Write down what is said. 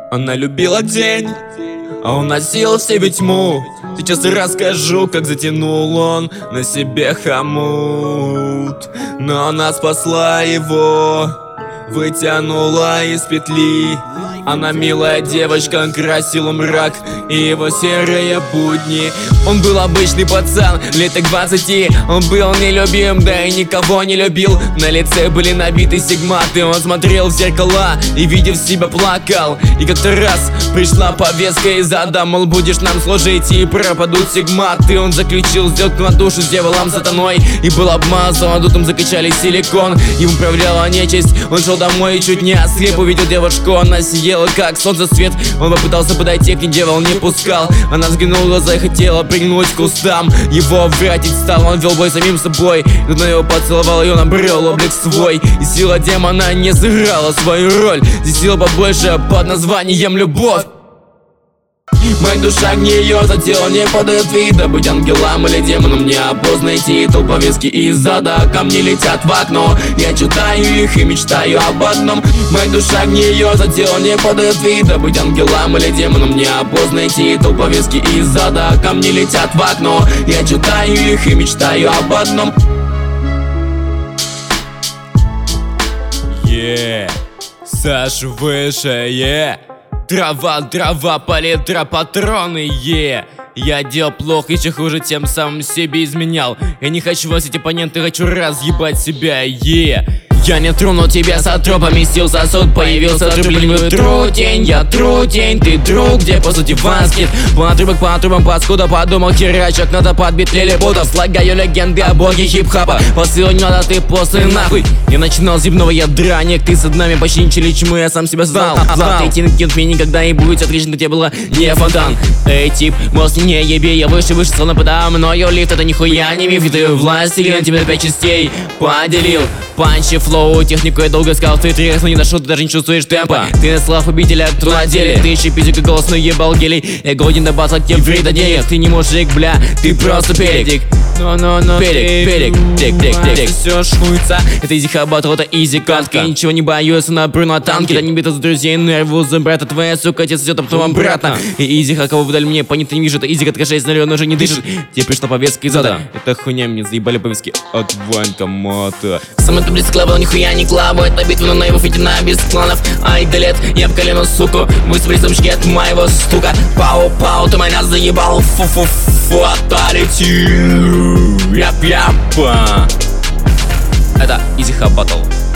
Она любила день, а он носил в себе тьму. Сейчас расскажу, как затянул он на себе хомут. Но она спасла его, вытянула из петли. Она милая девочка, красила мрак и его серые будни. Он был обычный пацан, лет к 20. Он был нелюбим, да и никого не любил. На лице были набиты сигматы. Он смотрел в зеркала и, видев себя, плакал. И как-то раз пришла повестка из ада, мол, будешь нам служить и пропадут сигматы. Он заключил сделку на душу с дьяволом сатаной и был обмазан, дутом закачали силикон. Ему управляла нечисть. Он шел домой и чуть не ослеп. Увидел девушку, она сияла как солнце свет. Он попытался подойти к ней, дьявол не пускал. Она взглянула в глаза и хотела пригнуть к кустам. Его вратить стал, он вел бой самим собой. Когда его поцеловал, и он обрел облик свой. И сила демона не сыграла свою роль. Здесь сила побольше под названием любовь. Моя душа гниет, тело не подает вида. Быть ангелом или демоном, не опознай титул. Повестки из ада ко мне летят в окно. Я читаю их и мечтаю об одном. Моя душа гниет, тело не подает вида. Быть ангелом или демоном, не опознай титул. Повестки из ада ко мне летят в окно. Я читаю их и мечтаю об одном. Саш выше, Трава, палитра, патроны, Я делал плохо, еще хуже, тем самым себе изменял. Я не хочу вас, эти оппоненты, хочу разъебать себя, Я не трону тебя с тропами сил, сосуд появился трубливый трутень. Я трутень, ты друг, где по сути васкет. По трубам, паскуда, подумал, херачок, надо подбить лилипутов. Слагаю легенды о боге хип-хопа. Посылу не надо, ты после нахуй. Я начинал с зимного ядра, ты с нами почти ничего, чему я сам себя знал. Ты кинуть мне никогда не будет, отлично, где было не фонтан. Эй, тип, мозг не еби, я выше, словно подо мною лифт, это нихуя не миф, ты власть, или на тебя 5 частей поделил. Панчи, флоу, технику я долго искал, ты треск, но не нашел, ты даже не чувствуешь темпа. Ты на слав победителя, кто на деле. Ты еще пиздюк и голос, но ебал гелий. Я голоден до баса, тем вреда нет. Ты не мужик, бля, ты просто перик. Перик, все шуется. Это изи хабатл, это изи катка. Я ничего не боюсь, напру на танке. Да не битва с друзей, но я рву за брата. Твоя сука, отец идет, а потом обратно. И изи кого вдаль мне, понятно не вижу. Это изи катка 6-0, он уже не дышит. Тебе пришла повестка из ада. Это хуйня, мне заебали повестки от военкомата. Самый таблица клава, нихуя не клава. Это битва на наивов, идти без кланов. Ай да лет, я в колено, суку. Мы с присомчики от моего стука. Пау, ты меня заебал. Фаталити. Это Easy Hub Battle.